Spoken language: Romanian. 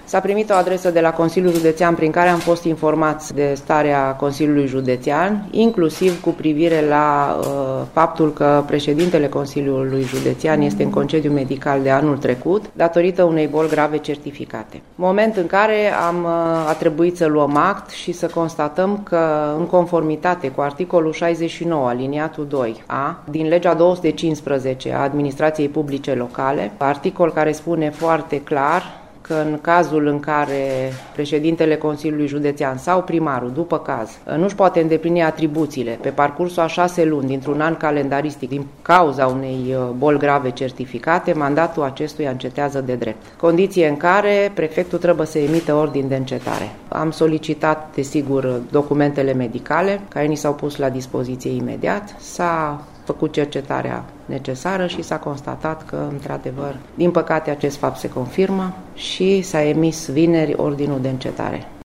S-a primit o adresă de la Consiliul Județean prin care am fost informați de starea Consiliului Județean, inclusiv cu privire la faptul că președintele Consiliului Județean este în concediu medical de anul trecut, datorită unei boli grave certificate. Moment în care a trebuit să luăm act și să constatăm că, în conformitate cu articolul 69, aliniatul 2a, din legea 215 a Administrației Publice Locale, articol care spune foarte clar că în cazul în care președintele Consiliului Județean sau primarul, după caz, nu-și poate îndeplini atribuțiile pe parcursul a 6 luni dintr-un an calendaristic din cauza unei boli grave certificate, mandatul acestuia încetează de drept. Condiție în care prefectul trebuie să emită ordin de încetare. Am solicitat, desigur, documentele medicale, care ni s-au pus la dispoziție imediat. S-a făcut cercetarea necesară și s-a constatat că, într-adevăr, din păcate, acest fapt se confirmă și s-a emis vineri ordinul de încetare.